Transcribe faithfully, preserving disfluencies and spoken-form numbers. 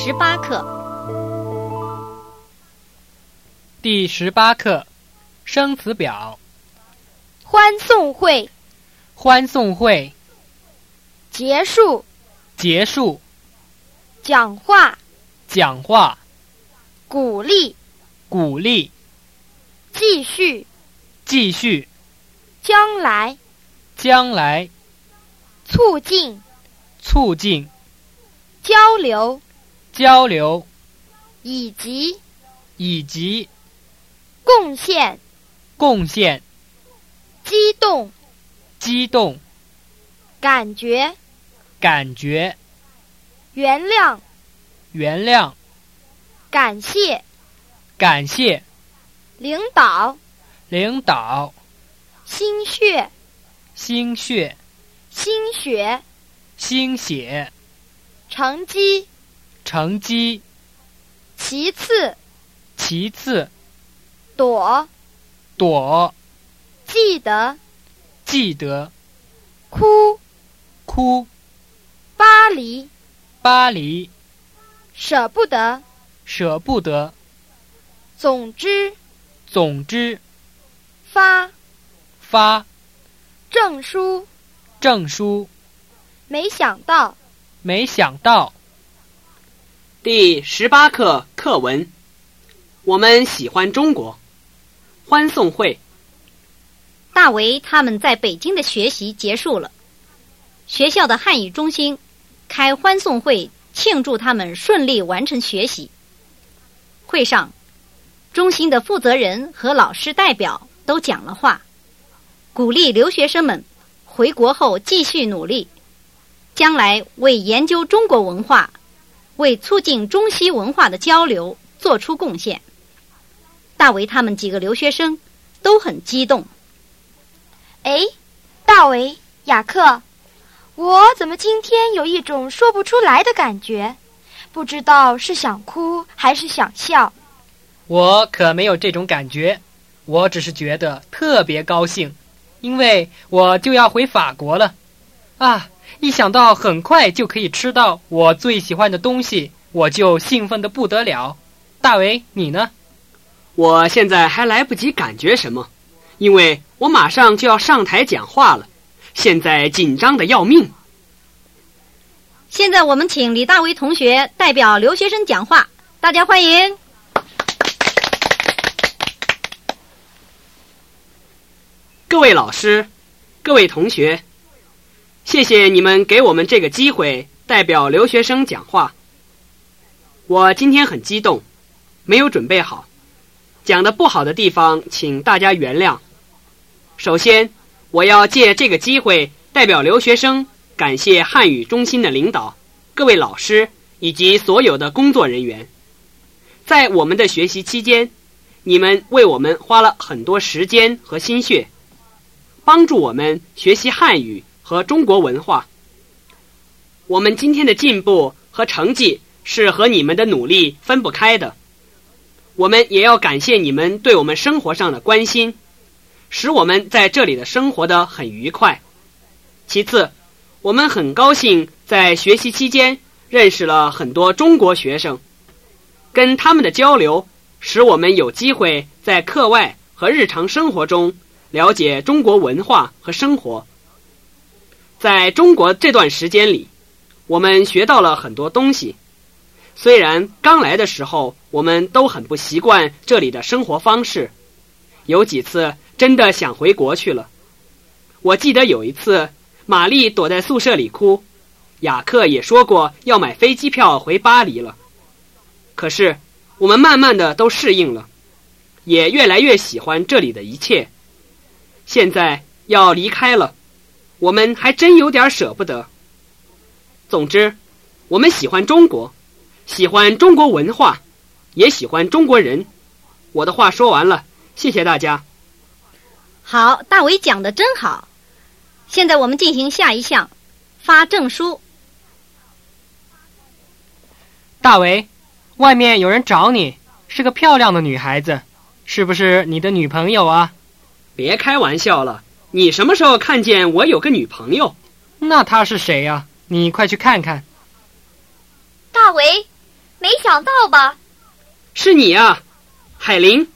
十八课。 第十八课，生词表。 欢送会， 欢送会， 结束， 结束， 讲话， 讲话， 鼓励， 鼓励， 继续， 继续， 将来， 将来， 促进， 促进， 交流， 交流， 以及， 以及， 贡献， 贡献， 激动， 激动， 感觉， 感觉， 原谅， 原谅， 感谢， 感谢， 领导， 领导， 心血， 心血， 心血， 心血， 成绩， 成绩， 其次， 其次， 躲， 躲， 记得， 记得， 哭， 哭， 巴黎， 巴黎， 舍不得， 舍不得， 总之， 总之， 发， 发， 证书， 证书， 没想到， 没想到。 第十八课课文，我们喜欢中国。欢送会。 大为他们在北京的学习结束了，学校的汉语中心开欢送会庆祝他们顺利完成学习。会上，中心的负责人和老师代表都讲了话，鼓励留学生们回国后继续努力，将来为研究中国文化，为促进中西文化的交流做出贡献。大为他们几个留学生都很激动。 哎，大为、雅克，我怎么今天有一种说不出来的感觉？不知道是想哭还是想笑。 我可没有这种感觉，我只是觉得特别高兴，因为我就要回法国了。啊，一想到很快就可以吃到我最喜欢的东西，我就兴奋得不得了。大为，你呢？ 我现在还来不及感觉什么，因为我马上就要上台讲话了，现在紧张得要命。 现在我们请李大为同学代表留学生讲话，大家欢迎。 各位老师，各位同学，谢谢你们给我们这个机会代表留学生讲话。我今天很激动，没有准备好，讲得不好的地方请大家原谅。首先，我要借这个机会代表留学生感谢汉语中心的领导、各位老师以及所有的工作人员。在我们的学习期间，你们为我们花了很多时间和心血，帮助我们学习汉语和中国文化。我们今天的进步和成绩是和你们的努力分不开的。我们也要感谢你们对我们生活上的关心，使我们在这里的生活得很愉快。其次，我们很高兴在学习期间认识了很多中国学生，跟他们的交流使我们有机会在课外和日常生活中了解中国文化和生活。在中国这段时间里，我们学到了很多东西。虽然刚来的时候我们都很不习惯这里的生活方式，有几次真的想回国去了。我记得有一次，玛丽躲在宿舍里哭，雅克也说过要买飞机票回巴黎了。可是我们慢慢的都适应了，也越来越喜欢这里的一切。现在要离开了，我们还真有点舍不得。总之，我们喜欢中国，喜欢中国文化，也喜欢中国人。我的话说完了，谢谢大家。 好，大为讲得真好。现在我们进行下一项，发证书。 大为，外面有人找你，是个漂亮的女孩子，是不是你的女朋友啊？ 别开玩笑了，你什么时候看见我有个女朋友？ 那她是谁呀？你快去看看。 大为， 没想到吧？ 是你啊，海林。